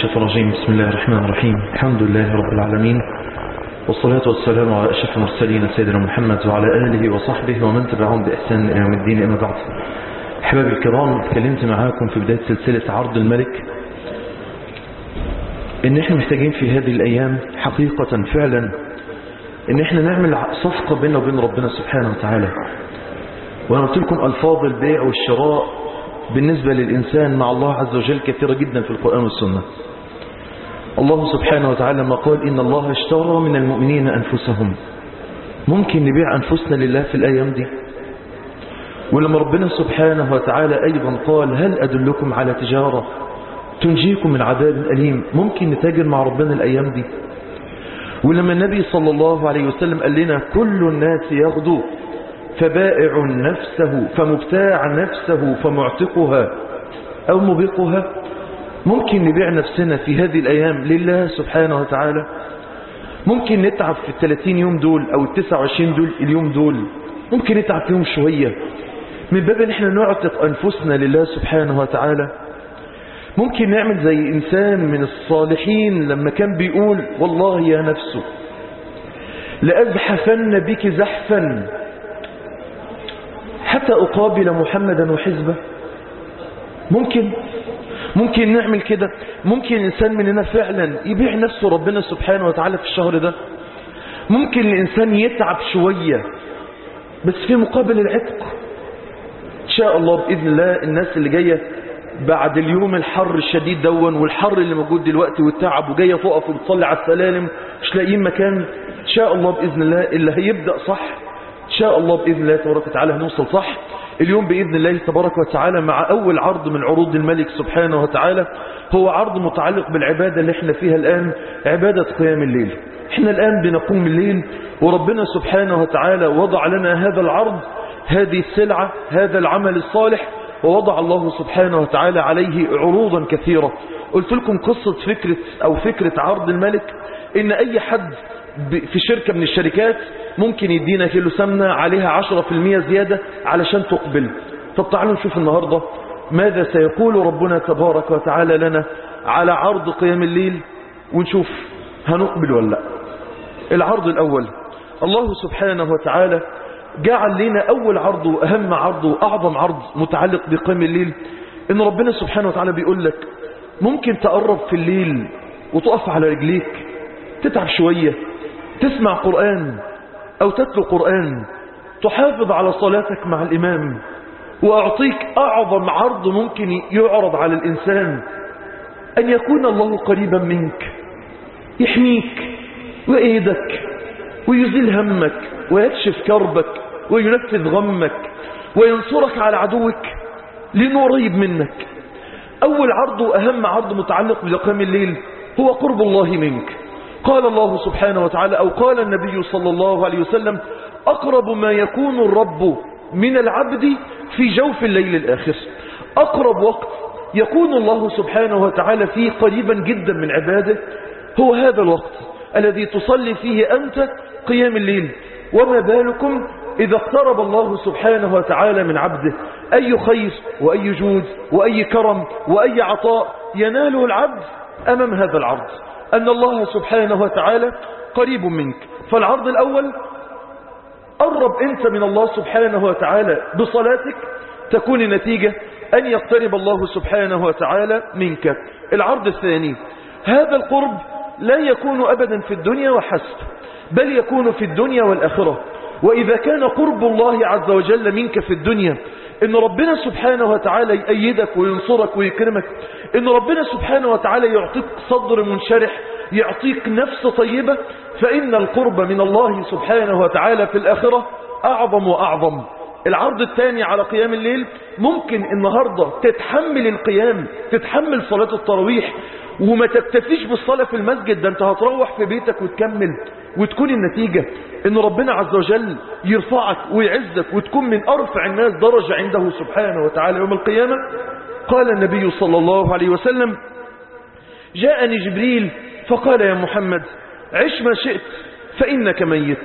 الشيطان الرجيم. بسم الله الرحمن الرحيم. الحمد لله رب العالمين، والصلاة والسلام على أشرف المرسلين سيدنا محمد وعلى آله وصحبه ومن تبعهم بإحسان إلى يوم الدين. أما بعد، أحبابي الكرام، اتكلمت معاكم في بداية سلسلة عرض الملك إن إحنا محتاجين في هذه الأيام حقيقة فعلا إن إحنا نعمل صفقة بيننا وبين ربنا سبحانه وتعالى. وأنا قلت لكم ألفاظ البيع والشراء بالنسبة للإنسان مع الله عز وجل كثيرة جدا في القرآن والسنة. الله سبحانه وتعالى ما قال إن الله اشترى من المؤمنين أنفسهم. ممكن نبيع أنفسنا لله في الأيام دي؟ ولما ربنا سبحانه وتعالى أيضا قال هل أدلكم على تجارة تنجيكم من عذاب أليم، ممكن نتاجر مع ربنا الأيام دي؟ ولما النبي صلى الله عليه وسلم قال لنا كل الناس يغدو فبائع نفسه فمبتاع نفسه فمعتقها أو مبيقها، ممكن نبيع نفسنا في هذه الأيام لله سبحانه وتعالى؟ ممكن نتعب في 30 يوم دول أو 29 دول اليوم دول، ممكن نتعب فيهم شوية من باب ان احنا نعتق أنفسنا لله سبحانه وتعالى. ممكن نعمل زي إنسان من الصالحين لما كان بيقول والله يا نفس لأزحفن بك زحفا حتى أقابل محمدا وحزبه. ممكن نعمل كده. ممكن إنسان مننا فعلا يبيع نفسه ربنا سبحانه وتعالى في الشهر ده. ممكن الإنسان يتعب شوية بس في مقابل العتق إن شاء الله بإذن الله. الناس اللي جاية بعد اليوم الحر الشديد دون والحر اللي موجود دلوقتي والتعب وجاية تقف وتصلي على السلالم مش لاقيين مكان، إن شاء الله بإذن الله اللي هيبدأ صح إن شاء الله بإذن الله تبارك وتعالى هنوصل صح. اليوم بإذن الله تبارك وتعالى مع أول عرض من عروض الملك سبحانه وتعالى، هو عرض متعلق بالعبادة اللي احنا فيها الآن، عبادة قيام الليل. احنا الآن بنقوم الليل وربنا سبحانه وتعالى وضع لنا هذا العرض، هذه السلعة، هذا العمل الصالح، ووضع الله سبحانه وتعالى عليه عروضا كثيرة. قلت لكم قصة فكرة عرض الملك إن أي حد في شركة من الشركات ممكن يدينا كيلو سمنة عليها 10% زيادة علشان تقبل. طب تعالوا نشوف النهاردة ماذا سيقول ربنا تبارك وتعالى لنا على عرض قيام الليل ونشوف هنقبل ولا لا. العرض الأول، الله سبحانه وتعالى جعل لنا أول عرض وأهم عرض وأعظم عرض متعلق بقيام الليل، إن ربنا سبحانه وتعالى بيقول لك ممكن تقرب في الليل وتقف على رجليك، تتعب شوية، تسمع قرآن أو تتلو قرآن، تحافظ على صلاتك مع الإمام، وأعطيك أعظم عرض ممكن يعرض على الإنسان، أن يكون الله قريبا منك، يحميك وإيدك ويزيل همك ويكشف كربك وينفذ غمك وينصرك على عدوك لأنه قريب منك. أول عرض وأهم عرض متعلق بقيام الليل هو قرب الله منك. قال الله سبحانه وتعالى أو قال النبي صلى الله عليه وسلم أقرب ما يكون الرب من العبد في جوف الليل الآخر. أقرب وقت يكون الله سبحانه وتعالى فيه قريبا جدا من عباده هو هذا الوقت الذي تصلي فيه أنت قيام الليل. وما بالكم إذا اقترب الله سبحانه وتعالى من عبده، أي خير وأي جود وأي كرم وأي عطاء يناله العبد أمام هذا العرض، أن الله سبحانه وتعالى قريب منك. فالعرض الأول، قرب أنت من الله سبحانه وتعالى بصلاتك، تكون النتيجة أن يقترب الله سبحانه وتعالى منك. العرض الثاني، هذا القرب لا يكون أبدا في الدنيا وحسب، بل يكون في الدنيا والآخرة. وإذا كان قرب الله عز وجل منك في الدنيا إن ربنا سبحانه وتعالى يأيدك وينصرك ويكرمك، إن ربنا سبحانه وتعالى يعطيك صدر منشرح، يعطيك نفس طيبة، فإن القرب من الله سبحانه وتعالى في الآخرة أعظم وأعظم. العرض الثاني على قيام الليل، ممكن النهاردة تتحمل القيام، تتحمل صلاة التراويح وما تكتفيش بالصلاة في المسجد، ده انت هتروح في بيتك وتكمل، وتكون النتيجة ان ربنا عز وجل يرفعك ويعزك وتكون من ارفع الناس درجة عنده سبحانه وتعالى يوم القيامة. قال النبي صلى الله عليه وسلم جاءني جبريل فقال يا محمد عش ما شئت فإنك ميت،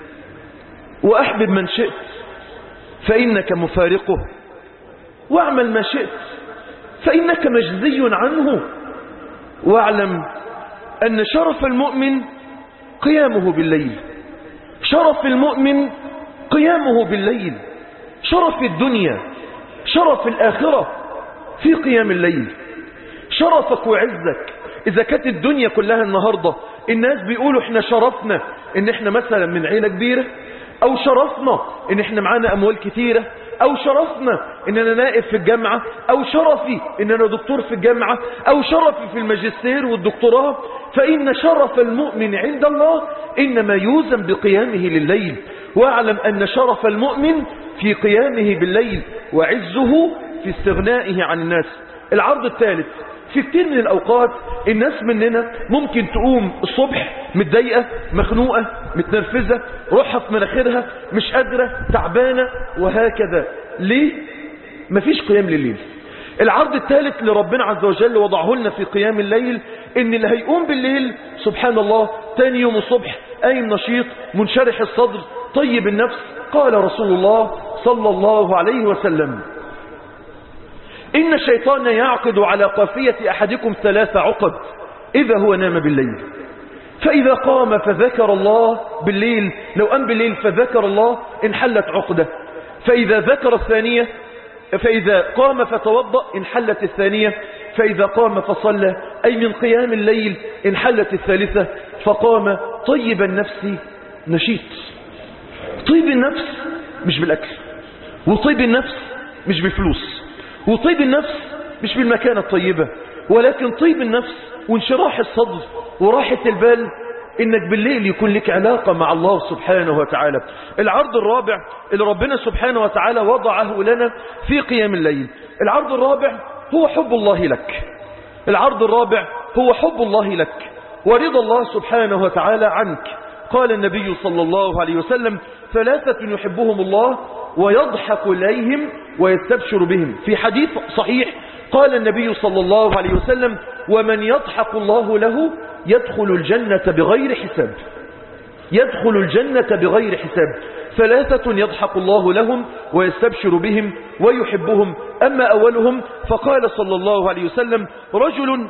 وأحبب من شئت فإنك مفارقه، واعمل ما شئت فإنك مجزي عنه. واعلم أن شرف المؤمن قيامه بالليل. شرف المؤمن قيامه بالليل. شرف الدنيا شرف الآخرة في قيام الليل. شرفك وعزك إذا كانت الدنيا كلها النهاردة الناس بيقولوا احنا شرفنا ان احنا مثلا من عيلة كبيرة، او شرفنا ان احنا معانا اموال كتيرة، او شرفنا ان انا نائب في الجامعة، او شرفي ان انا دكتور في الجامعة، او شرفي في الماجستير والدكتوراه، فإن شرف المؤمن عند الله إنما يوزن بقيامه لليل. واعلم أن شرف المؤمن في قيامه بالليل وعزه في استغنائه عن الناس. العرض الثالث، في كتير من الأوقات الناس مننا ممكن تقوم الصبح متضايقة مخنوقة متنرفزة روحها في مناخيرها مش قادرة تعبانة وهكذا. ليه؟ مفيش قيام لليل. العرض الثالث اللي ربنا عز وجل وضعه لنا في قيام الليل ان اللي هيقوم بالليل سبحان الله تاني يوم الصبح قايم نشيط منشرح الصدر طيب النفس. قال رسول الله صلى الله عليه وسلم: إن الشيطان يعقد على قافية أحدكم 3 عقد إذا هو نام بالليل، فإذا قام فذكر الله بالليل، لو قام بالليل فذكر الله انحلت عقدة، فإذا قام فتوضأ انحلت الثانية، فإذا قام فصلى أي من قيام الليل انحلت الثالثة، فقام طيب النفس نشيط. طيب النفس مش بالأكل، وطيب النفس مش بالفلوس، وطيب النفس مش بالمكانة الطيبة، ولكن طيب النفس وانشراح الصدر وراحة البال انك بالليل يكون لك علاقة مع الله سبحانه وتعالى. العرض الرابع اللي ربنا سبحانه وتعالى وضعه لنا في قيام الليل، العرض الرابع هو حب الله لك. العرض الرابع هو حب الله لك ورضا الله سبحانه وتعالى عنك. قال النبي صلى الله عليه وسلم: 3 يحبهم الله ويضحك إليهم ويستبشر بهم. في حديث صحيح قال النبي صلى الله عليه وسلم: ومن يضحك الله له يدخل الجنة بغير حساب. يدخل الجنة بغير حساب. 3 يضحك الله لهم ويستبشر بهم ويحبهم. أما أولهم فقال صلى الله عليه وسلم: رجل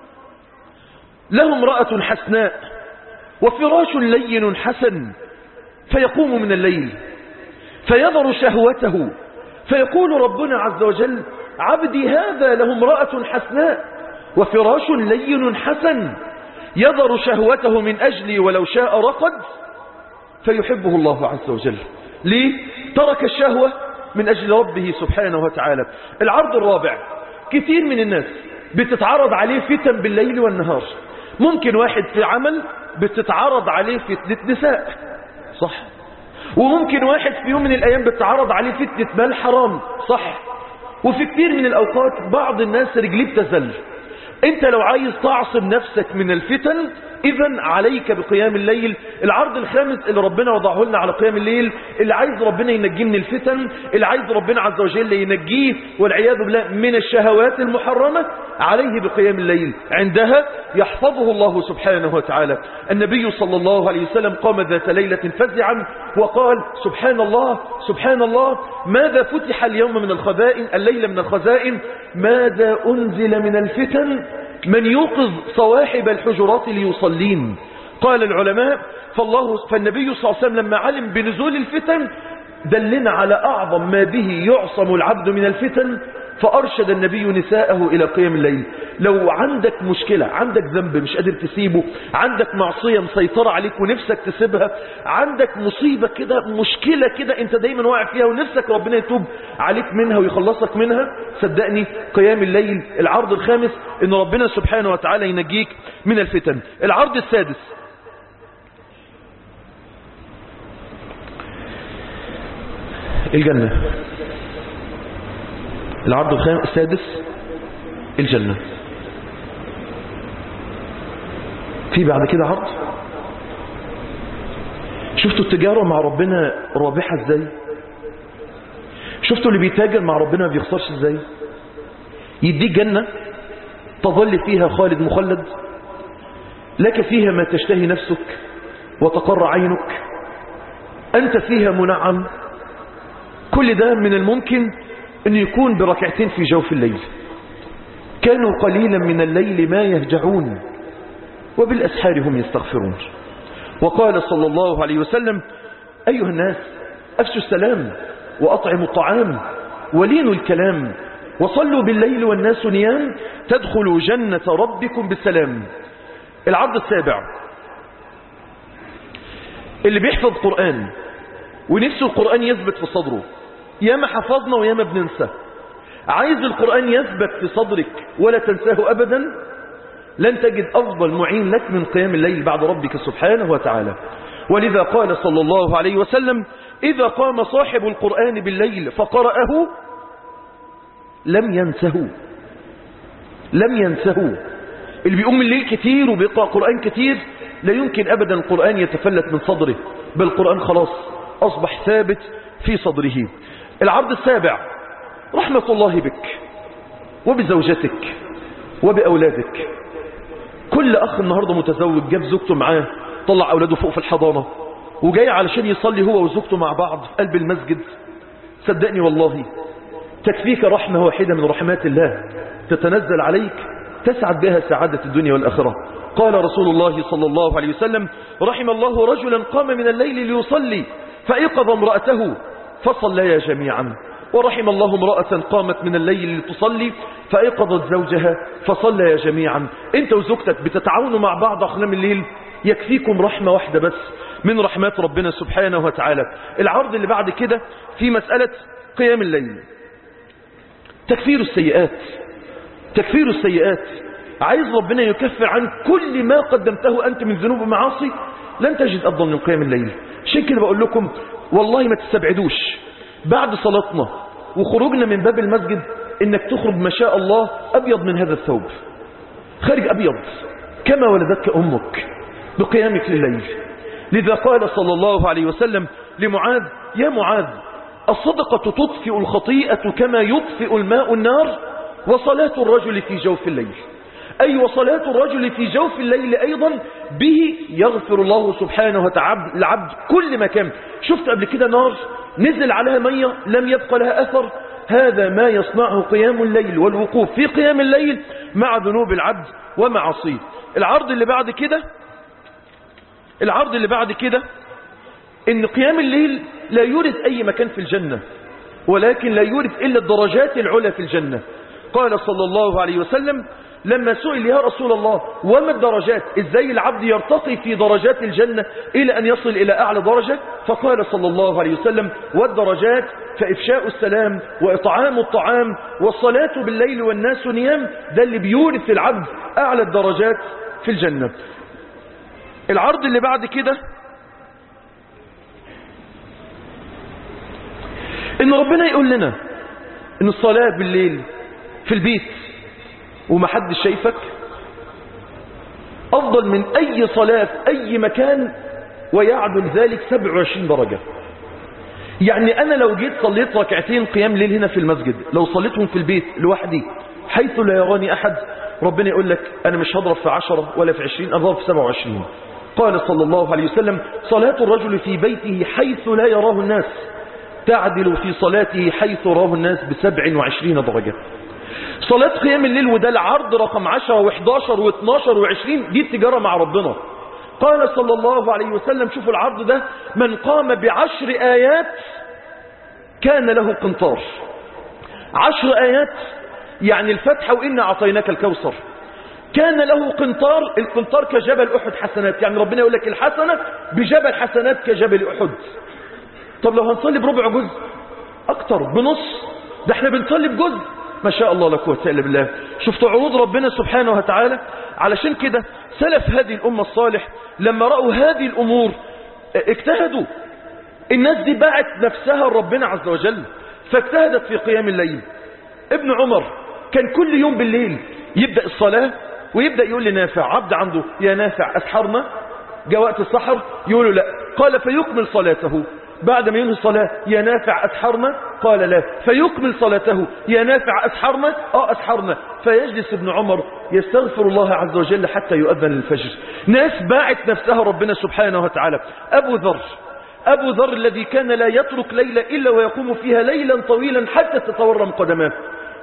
له امرأة حسناء وفراش لين حسن، فيقوم من الليل فيذر شهوته، فيقول ربنا عز وجل: عبدي هذا له امرأة حسناء وفراش لين حسن يذر شهوته من أجلي ولو شاء رقد، فيحبه الله عز وجل. ليه؟ ترك الشهوة من أجل ربه سبحانه وتعالى. العرض الرابع، كثير من الناس بتتعرض عليه فتن بالليل والنهار. ممكن واحد في عمل بتتعرض عليه فتنة نساء، صح؟ وممكن واحد في يوم من الأيام بتتعرض عليه فتنة مال حرام، صح؟ وفي كثير من الأوقات بعض الناس رجليه بتزل. انت لو عايز تعصم نفسك من الفتن اذا عليك بقيام الليل. العرض الخامس اللي ربنا وضعه لنا على قيام الليل، اللي عايز ربنا ينجيه من الفتن، اللي عايز ربنا عز وجل ينجيه والعياذ بالله من الشهوات المحرمة، عليه بقيام الليل. عندها يحفظه الله سبحانه وتعالى. النبي صلى الله عليه وسلم قام ذات ليلة فزعا وقال: سبحان الله سبحان الله، ماذا فتح اليوم من الخزائن، الليلة من الخزائن، ماذا أنزل من الفتن، من يوقظ صواحب الحجرات ليصلين. قال العلماء فالنبي صلى الله عليه وسلم لما علم بنزول الفتن دلنا على أعظم ما به يعصم العبد من الفتن، فأرشد النبي نساءه إلى قيام الليل. لو عندك مشكلة، عندك ذنب مش قادر تسيبه، عندك معصية مسيطرة عليك ونفسك تسيبها، عندك مصيبة كده، مشكلة كده انت دايما واقع فيها ونفسك ربنا يتوب عليك منها ويخلصك منها، صدقني قيام الليل العرض الخامس ان ربنا سبحانه وتعالى ينجيك من الفتن. العرض السادس، الجنة. العرض السادس الجنة. في بعد كده عرض. شفتوا التجارة مع ربنا رابحة ازاي؟ شفتوا اللي بيتاجر مع ربنا ما بيخسرش ازاي؟ يديك جنة تظل فيها خالد مخلد، لك فيها ما تشتهي نفسك وتقر عينك، أنت فيها منعم. كل ده من الممكن أن يكون بركعتين في جوف الليل. كانوا قليلا من الليل ما يهجعون وبالأسحار هم يستغفرون. وقال صلى الله عليه وسلم: أيها الناس أفشوا السلام وأطعموا الطعام ولينوا الكلام وصلوا بالليل والناس نيام تدخلوا جنة ربكم بالسلام. العرض السابع: اللي بيحفظ قرآن ونفسه القرآن يثبت في صدره، ياما حفظنا وياما بننسى، عايز القرآن يثبت في صدرك ولا تنساه أبدا، لن تجد أفضل معين لك من قيام الليل بعد ربك سبحانه وتعالى. ولذا قال صلى الله عليه وسلم: إذا قام صاحب القرآن بالليل فقرأه لم ينسه. لم ينسه. اللي بيقوم الليل كتير وبيقرأ قرآن كتير لا يمكن أبدا القرآن يتفلت من صدره، بل القرآن خلاص أصبح ثابت في صدره. العرض السابع: رحمة الله بك وبزوجتك وبأولادك. كل أخ النهاردة متزوج جاب زوجته معاه، طلع أولاده فوق في الحضانة وجاي علشان يصلي هو وزوجته مع بعض في قلب المسجد، صدقني والله تكفيك رحمة واحدة من رحمات الله تتنزل عليك تسعد بها سعادة الدنيا والآخرة. قال رسول الله صلى الله عليه وسلم: رحم الله رجلا قام من الليل ليصلي فأيقظ امرأته فصليا جميعا، ورحم الله امرأة قامت من الليل لتصلي فأيقظت زوجها فصليا جميعا. انت وزوجتك بتتعاونوا مع بعض أقلام الليل، يكفيكم رحمة واحدة بس من رحمات ربنا سبحانه وتعالى. العرض اللي بعد كده في مسألة قيام الليل: تكفير السيئات. تكفير السيئات، عايز ربنا يكفر عن كل ما قدمته أنت من ذنوب ومعاصي، لن تجد أفضل من قيام الليل. عشان كده بقول لكم والله ما تستبعدوش بعد صلاتنا وخروجنا من باب المسجد انك تخرج ما شاء الله أبيض من هذا الثوب، خارج أبيض كما ولدتك أمك بقيامك لليل. لذا قال صلى الله عليه وسلم لمعاذ: يا معاذ، الصدقة تطفئ الخطيئة كما يطفئ الماء النار، وصلاة الرجل في جوف الليل. أي وصلاة الرجل في جوف الليل أيضا به يغفر الله سبحانه وتعالى العبد كل مكان. شفت قبل كده نار نزل عليها مية لم يبقى لها أثر؟ هذا ما يصنعه قيام الليل والوقوف في قيام الليل مع ذنوب العبد ومعاصيه. العرض اللي بعد كده إن قيام الليل لا يورث أي مكان في الجنة، ولكن لا يورث إلا الدرجات العلى في الجنة. قال صلى الله عليه وسلم لما سئل: يا رسول الله وما الدرجات، ازاي العبد يرتقي في درجات الجنة إلى أن يصل إلى أعلى درجة؟ فقال صلى الله عليه وسلم: والدرجات فإفشاء السلام وإطعام الطعام والصلاة بالليل والناس نيام. ده اللي بيورث العبد أعلى الدرجات في الجنة. العرض اللي بعد كده إن ربنا يقول لنا إن الصلاة بالليل في البيت ومحدش شايفك أفضل من أي صلاة في أي مكان، ويعدل ذلك 27 درجة. يعني أنا لو جيت صليت ركعتين قيام ليل هنا في المسجد، لو صليتهم في البيت لوحدي حيث لا يراني أحد، ربنا يقول لك أنا مش هضرب في 10 ولا في 20، أضرب في 27. قال صلى الله عليه وسلم: صلاة الرجل في بيته حيث لا يراه الناس تعدل في صلاته حيث راه الناس ب27 درجة. صلاة قيام الليل، وده العرض رقم 10 و11 و12 و20، دي التجارة مع ربنا. قال صلى الله عليه وسلم، شوفوا العرض ده: من قام ب10 آيات كان له قنطار. 10 آيات يعني الفتحة وإنا أعطيناك الكوثر، كان له قنطار. القنطار كجبل أحد حسنات، يعني ربنا يقول لك الحسنة بجبل حسنات كجبل أحد. طب لو هنصلي بربع جزء أكتر، بنص، ده احنا بنصلي بجزء، ما شاء الله لا قوة إلا بالله. شفتوا عروض ربنا سبحانه وتعالى؟ علشان كده سلف هذه الأمة الصالح لما رأوا هذه الأمور اجتهدوا. الناس دي باعت نفسها لربنا عز وجل فاجتهدت في قيام الليل. ابن عمر كان كل يوم بالليل يبدأ الصلاة ويبدأ يقول لنافع عبد عنده: يا نافع أسحرنا؟ جاء وقت السحر يقولوا لا، قال فيكمل صلاته. بعد ما ينهي الصلاة: يا نافع أسحرنا؟ قال لا، فيكمل صلاته: يا نافع أسحرنا؟ أسحرنا. فيجلس ابن عمر يستغفر الله عز وجل حتى يؤذن الفجر. ناس باعت نفسها ربنا سبحانه وتعالى. أبو ذر الذي كان لا يترك ليلة إلا ويقوم فيها ليلا طويلا حتى تتورم قدماه.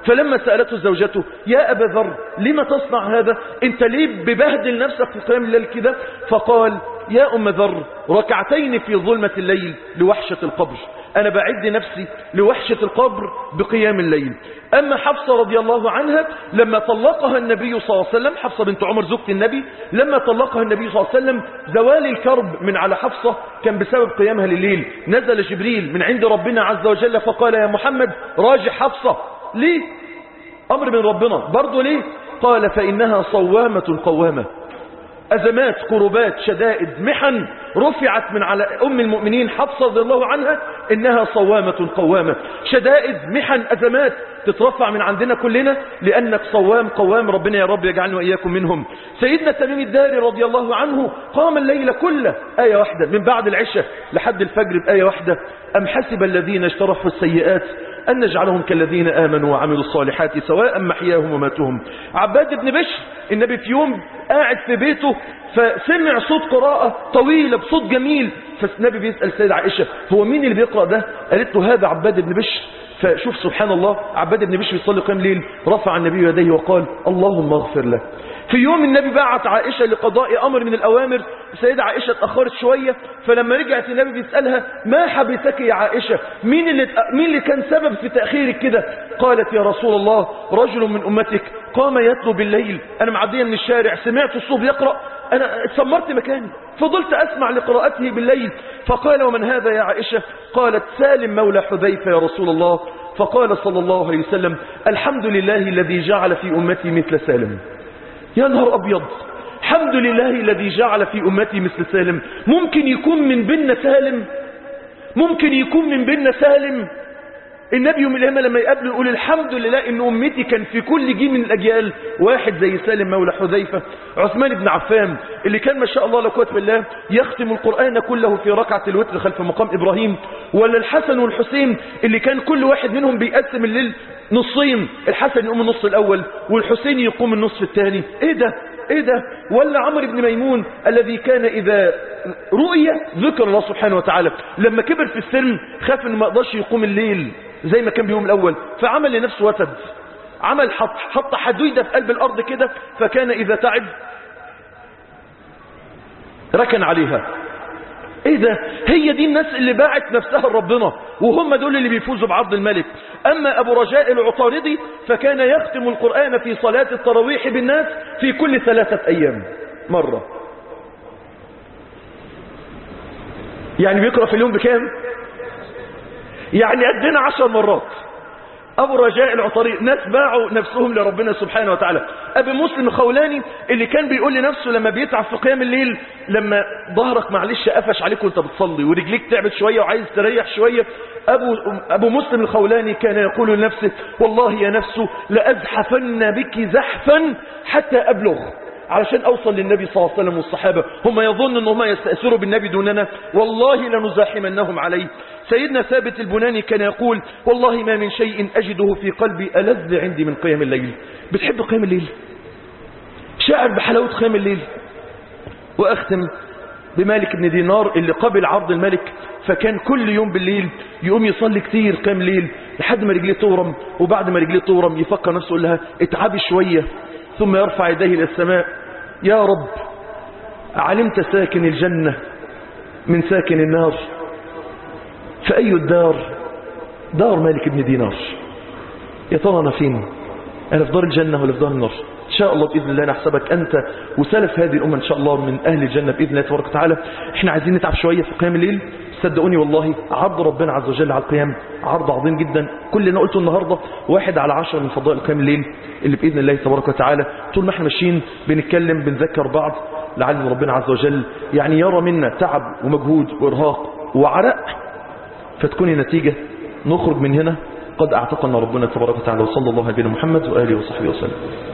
فلما سألته زوجته يا أبا ذر لما تصنع هذا؟ انت ليه ببهدل نفسك في قيام الليل كده؟ فقال يا أم ذر ركعتين في ظلمة الليل لوحشة القبر، أنا بعد نفسي لوحشة القبر بقيام الليل. أما حفصة رضي الله عنها لما طلقها النبي صلى الله عليه وسلم، حفصة بنت عمر زوجة النبي، لما طلقها النبي صلى الله عليه وسلم زوال الكرب من على حفصة كان بسبب قيامها لليل. نزل جبريل من عند ربنا عز وجل فقال يا محمد راجع حفصة. ليه؟ أمر من ربنا. برضو ليه؟ قال فإنها صوامة قوامة. أزمات، كربات، شدائد، محن رفعت من على أم المؤمنين حفصة رضي الله عنها إنها صوامة قوامة. شدائد، محن، أزمات تترفع من عندنا كلنا لأنك صوام قوام. ربنا يا رب يجعلنا وإياكم منهم. سيدنا تميم الداري رضي الله عنه قام الليل كله آية واحدة من بعد العشاء لحد الفجر بآية واحدة أم حسب الذين اجترحوا السيئات أن نجعلهم كالذين آمنوا وعملوا الصالحات سواء محياهم وماتهم. عباد بن بشر النبي في يوم قاعد في بيته فسمع صوت قراءة طويلة بصوت جميل، فالنبي بيسأل سيدة عائشة هو مين اللي بيقرأ ده؟ قالت له هذا عباد بن بشر. فشوف سبحان الله، عباد بن بشر يصلي قيام ليل، رفع النبي يديه وقال اللهم اغفر له. في يوم النبي بعت عائشة لقضاء أمر من الأوامر، سيدة عائشة اتأخرت شوية، فلما رجعت النبي بيسألها ما حبسك يا عائشة؟ مين اللي كان سبب في تأخيرك كده؟ قالت يا رسول الله رجل من أمتك قام يتلو بالليل، أنا معدية من الشارع سمعت الصوت يقرأ، أنا اتسمرت مكاني فضلت أسمع لقراءته بالليل. فقال ومن هذا يا عائشة؟ قالت سالم مولى حذيفة يا رسول الله. فقال صلى الله عليه وسلم الحمد لله الذي جعل في أمتي مثل سالم. يا نهار أبيض، الحمد لله الذي جعل في أمتي مثل سالم. ممكن يكون من بيننا سالم، ممكن يكون من بيننا سالم. النبي يوم القيامة لما يقابله يقول الحمد لله ان امتي كان في كل جيل من الاجيال واحد زي سالم مولى حذيفة. عثمان بن عفان اللي كان ما شاء الله لا قوه الا بالله يختم القرآن كله في ركعة الوتر خلف مقام ابراهيم. ولا الحسن والحسين اللي كان كل واحد منهم بيقسم الليل نصين، الحسن يقوم النص الاول والحسين يقوم النصف الثاني. ايه ده ايه ده؟ ولا عمرو بن ميمون الذي كان اذا رؤية ذكر الله سبحانه وتعالى، لما كبر في السن خاف انه ما يقدرش يقوم الليل زي ما كان بيوم الاول، فعمل لنفسه وتد، عمل حط حديدة في قلب الارض كده، فكان اذا تعب ركن عليها. ايه ده؟ هي دي الناس اللي باعت نفسها لربنا، وهم دول اللي بيفوزوا بعرض الملك. اما ابو رجاء العطاردي فكان يختم القرآن في صلاة التراويح بالناس في كل 3 أيام مرة. يعني بيقرأ في اليوم بكام؟ يعني قدنا 10 مرات. ابو رجاء العطاردي ناس باعوا نفسهم لربنا سبحانه وتعالى. ابي مسلم الخولاني اللي كان بيقول لنفسه لما بيتعب في قيام الليل، لما ظهرك معلش قفش عليك وانت بتصلي ورجليك تعبت شويه وعايز تريح شويه، ابو مسلم الخولاني كان يقول لنفسه والله يا نفس لازحفن بك زحفا حتى ابلغ، علشان اوصل للنبي صلى الله عليه وسلم والصحابه. هم يظن ان هم يستأثروا بالنبي دوننا، والله لنزاحمنهم عليه. سيدنا ثابت البناني كان يقول والله ما من شيء أجده في قلبي ألذ عندي من قيام الليل. بتحب قيام الليل؟ شاعر بحلاوة قيام الليل. وأختم بمالك بن دينار اللي قبل عرض الملك، فكان كل يوم بالليل يقوم يصلي كتير قيام الليل لحد ما رجليه تورم، وبعد ما رجليه تورم يفكر نفسه يقول لها اتعبي شوية، ثم يرفع يديه إلى السماء يا رب علمت ساكن الجنة من ساكن النار، فأي الدار؟ دار مالك بن دينار. يا ترى أنا فين؟ أنا في دار الجنة ولا في دار النار؟ إن شاء الله بإذن الله نحسبك أنت وسلف هذه الأمة إن شاء الله من أهل الجنة بإذن الله تبارك وتعالى. إحنا عايزين نتعب شوية في قيام الليل. صدقوني والله عرض ربنا عز وجل على القيام عرض عظيم جدا. كل اللي أنا قلته النهاردة 1 على 10 من فضائل قيام الليل اللي بإذن الله تبارك وتعالى طول ما احنا ماشيين بنتكلم بنذكر بعض، لعل ربنا عز وجل يعني يرى منا تعب ومجهود وإرهاق وعرق، فتكون النتيجة نخرج من هنا قد اعتقنا ربنا تبارك وتعالى. وصلى الله على نبينا محمد وآله وصحبه وسلم.